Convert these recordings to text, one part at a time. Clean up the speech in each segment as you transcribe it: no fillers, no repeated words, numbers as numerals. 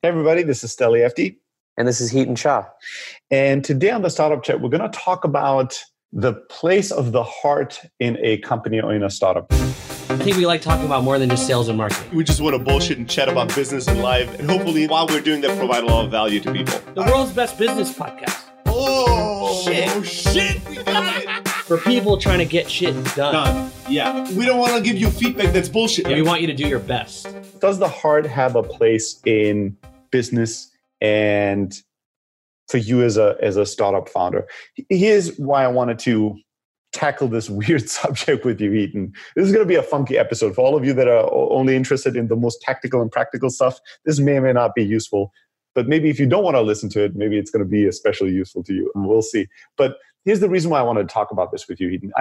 Hey everybody, this is Steli FD. And this is Heaton Shah. And today on the Startup Chat, we're going to talk about the place of the heart in a company or in a startup. I think we like talking about more than just sales and marketing. We just want to bullshit and chat about business and life. And hopefully, while we're doing that, provide a lot of value to people. The world's best business podcast. Oh, shit. We got it. For people trying to get shit done. Yeah. We don't want to give you feedback that's bullshit. We want you to do your best. Does the heart have a place in business and for you as a startup founder? Here's why I wanted to tackle this weird subject with you, Heaton. This is going to be a funky episode. For all of you that are only interested in the most tactical and practical stuff, this may or may not be useful. But maybe if you don't want to listen to it, maybe it's going to be especially useful to you. We'll see. But here's the reason why I wanted to talk about this with you, Heaton.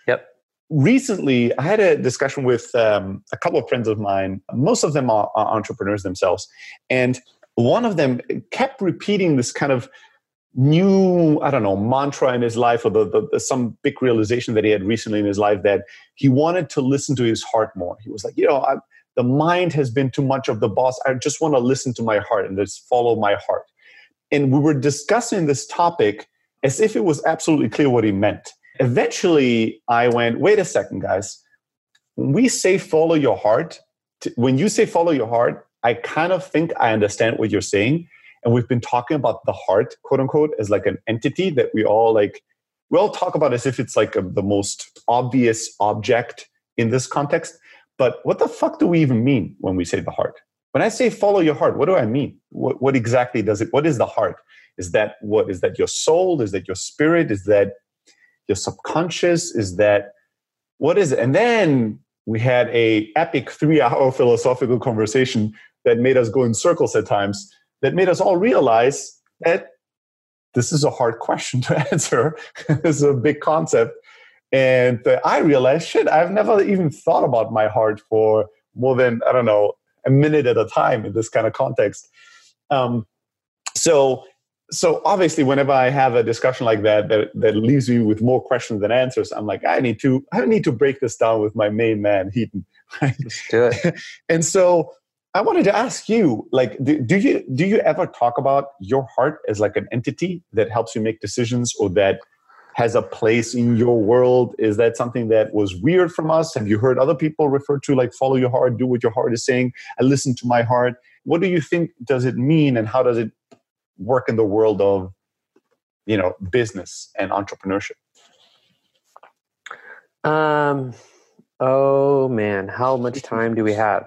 Recently, I had a discussion with a couple of friends of mine. Most of them are entrepreneurs themselves. And one of them kept repeating this kind of new, mantra in his life, or the some big realization that he had recently in his life, that he wanted to listen to his heart more. He was like, the mind has been too much of the boss. I just want to listen to my heart and just follow my heart. And we were discussing this topic as if it was absolutely clear what he meant. Eventually, I went, wait a second, guys. When we say follow your heart, when you say follow your heart, I kind of think I understand what you're saying. And we've been talking about the heart, quote unquote, as like an entity that we all talk about as if it's like the most obvious object in this context. But what the fuck do we even mean when we say the heart? When I say follow your heart, what do I mean? What exactly does it? What is the heart? Is that your soul? Is that your spirit? Is that your subconscious? What is it? And then we had a epic 3-hour philosophical conversation that made us go in circles at times, that made us all realize that this is a hard question to answer. This is a big concept. And I realized, I've never even thought about my heart for more than, a minute at a time in this kind of context. So obviously, whenever I have a discussion like that leaves me with more questions than answers, I'm like, I need to break this down with my main man, Heaton. Right? Let's do it. And so I wanted to ask you, do you ever talk about your heart as like an entity that helps you make decisions or that has a place in your world? Is that something that was weird from us? Have you heard other people refer to like follow your heart, do what your heart is saying? I listen to my heart. What do you think does it mean, and how does it work in the world of, business and entrepreneurship? Oh man, how much time do we have?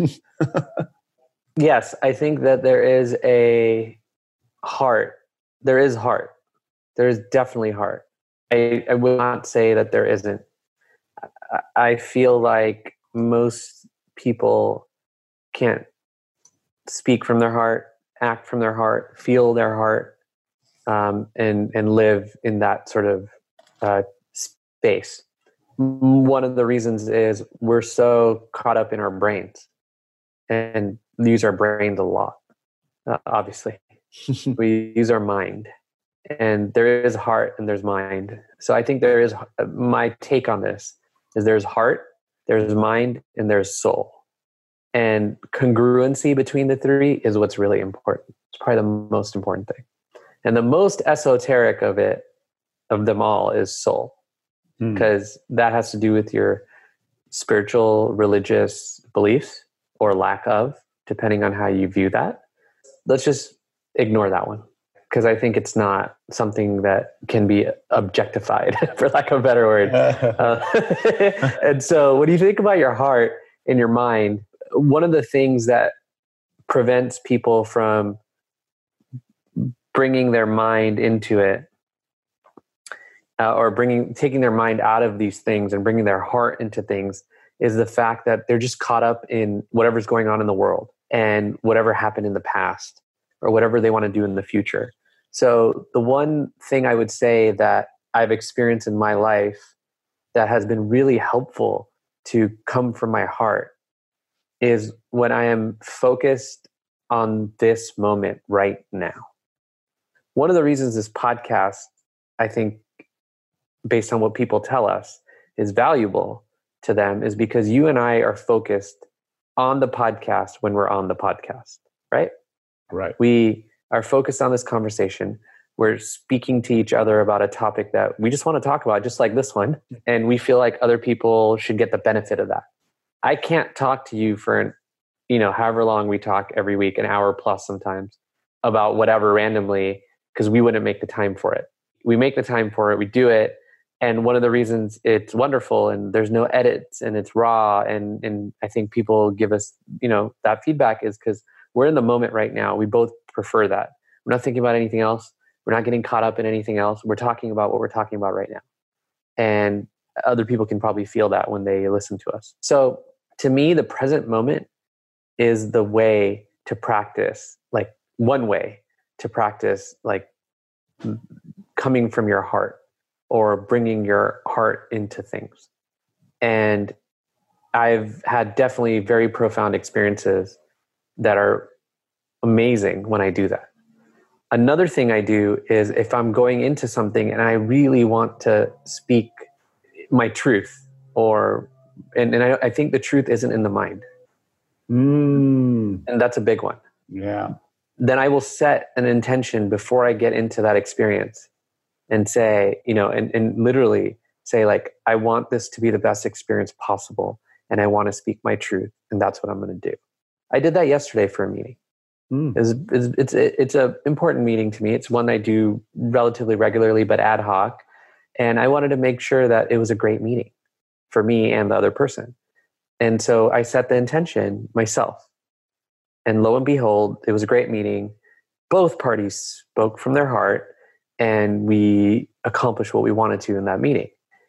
Yes, I think that there is a heart. There is heart. There is definitely heart. I will not say that there isn't. I feel like most people can't speak from their heart, act from their heart, feel their heart, and live in that sort of space. One of the reasons is we're so caught up in our brains and use our brains a lot. Obviously, we use our mind, and there is heart and there's mind. So I think there is, my take on this is there's heart, there's mind, and there's soul. And congruency between the three is what's really important. It's probably the most important thing. And the most esoteric of them all is soul. Because that has to do with your spiritual, religious beliefs or lack of, depending on how you view that. Let's just ignore that one, because I think it's not something that can be objectified, for lack of a better word. And so when you think about your heart and your mind, one of the things that prevents people from bringing their mind into it, or taking their mind out of these things and bringing their heart into things, is the fact that they're just caught up in whatever's going on in the world and whatever happened in the past or whatever they want to do in the future. So the one thing I would say that I've experienced in my life that has been really helpful to come from my heart is when I am focused on this moment right now. One of the reasons this podcast, I think, based on what people tell us, is valuable to them is because you and I are focused on the podcast when we're on the podcast, right? Right. We are focused on this conversation. We're speaking to each other about a topic that we just want to talk about, just like this one. And we feel like other people should get the benefit of that. I can't talk to you for, however long we talk every week, an hour plus sometimes, about whatever randomly, because we wouldn't make the time for it. We make the time for it. We do it. And one of the reasons it's wonderful and there's no edits and it's raw. And I think people give us, that feedback is because we're in the moment right now. We both prefer that. We're not thinking about anything else. We're not getting caught up in anything else. We're talking about what we're talking about right now. And other people can probably feel that when they listen to us. So to me, the present moment is the way to practice, like one way to practice, like coming from your heart or bringing your heart into things. And I've had definitely very profound experiences that are amazing when I do that. Another thing I do is if I'm going into something and I really want to speak my truth, and I think the truth isn't in the mind. And that's a big one. Yeah. Then I will set an intention before I get into that experience and say, and literally say, like, I want this to be the best experience possible. And I want to speak my truth. And that's what I'm going to do. I did that yesterday for a meeting. It's an important meeting to me. It's one I do relatively regularly, but ad hoc. And I wanted to make sure that it was a great meeting for me and the other person. And so I set the intention myself. And lo and behold, it was a great meeting. Both parties spoke from their heart and we accomplished what we wanted to in that meeting.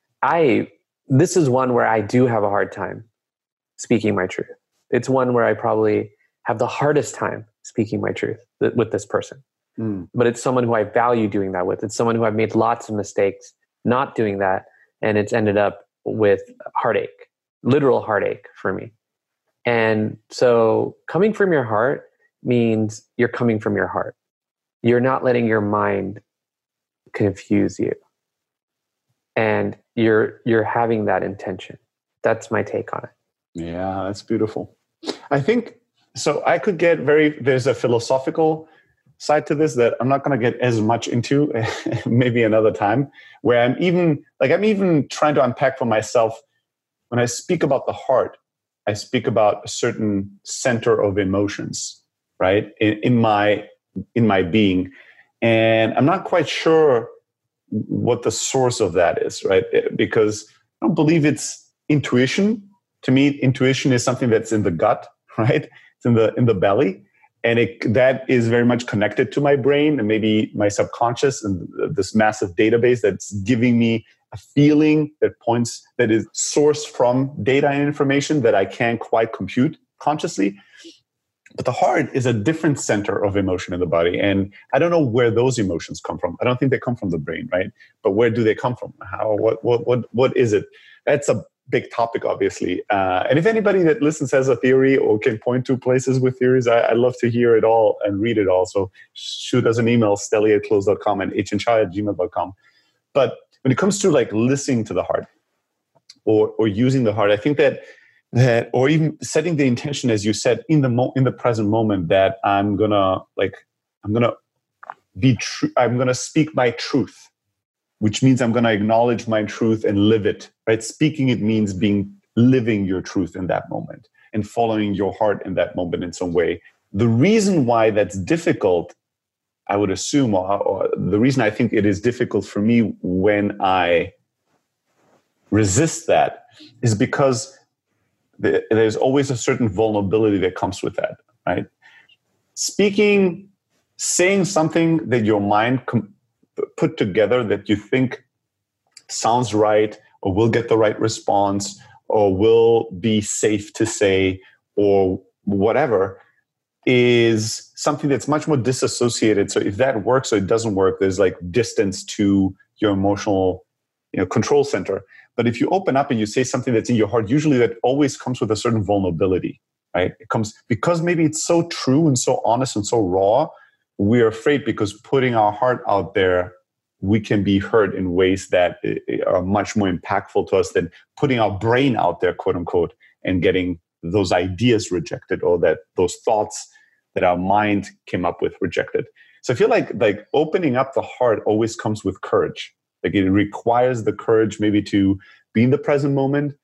This is one where I do have a hard time speaking my truth. It's one where I probably have the hardest time speaking my truth with this person. But it's someone who I value doing that with. It's someone who I've made lots of mistakes not doing that. And it's ended up with heartache, literal heartache for me. And so coming from your heart means you're coming from your heart. You're not letting your mind confuse you. And you're having that intention. That's my take on it. Yeah, that's beautiful. I think, so I could get there's a philosophical side to this that I'm not going to get as much into, maybe another time, where I'm even trying to unpack for myself. When I speak about the heart, I speak about a certain center of emotions, right? In my being. And I'm not quite sure what the source of that is, right? Because I don't believe it's intuition. To me, intuition is something that's in the gut, right? It's in the belly. And that is very much connected to my brain and maybe my subconscious and this massive database that's giving me a feeling that is sourced from data and information that I can't quite compute consciously. But the heart is a different center of emotion in the body. And I don't know where those emotions come from. I don't think they come from the brain, right? But where do they come from? What is it? That's a big topic, obviously. And if anybody that listens has a theory or can point to places with theories, I'd love to hear it all and read it all. So shoot us an email, stelly@close.com and hnshy@gmail.com. But when it comes to like listening to the heart or using the heart, I think that or even setting the intention, as you said, in the present moment, that I'm gonna be true. I'm gonna speak my truth, which means I'm gonna acknowledge my truth and live it. Right? Speaking it means living your truth in that moment and following your heart in that moment in some way. The reason why that's difficult, I would assume, or the reason I think it is difficult for me when I resist that is because there's always a certain vulnerability that comes with that, right? Saying something that your mind put together that you think sounds right or will get the right response or will be safe to say or whatever is something that's much more disassociated. So if that works or it doesn't work, there's like distance to your emotional control center. But if you open up and you say something that's in your heart, usually that always comes with a certain vulnerability, right? It comes because maybe it's so true and so honest and so raw. We're afraid because putting our heart out there, we can be hurt in ways that are much more impactful to us than putting our brain out there, quote unquote, and getting those ideas rejected or those thoughts that our mind came up with rejected. So I feel like opening up the heart always comes with courage. Like it requires the courage maybe to be in the present moment,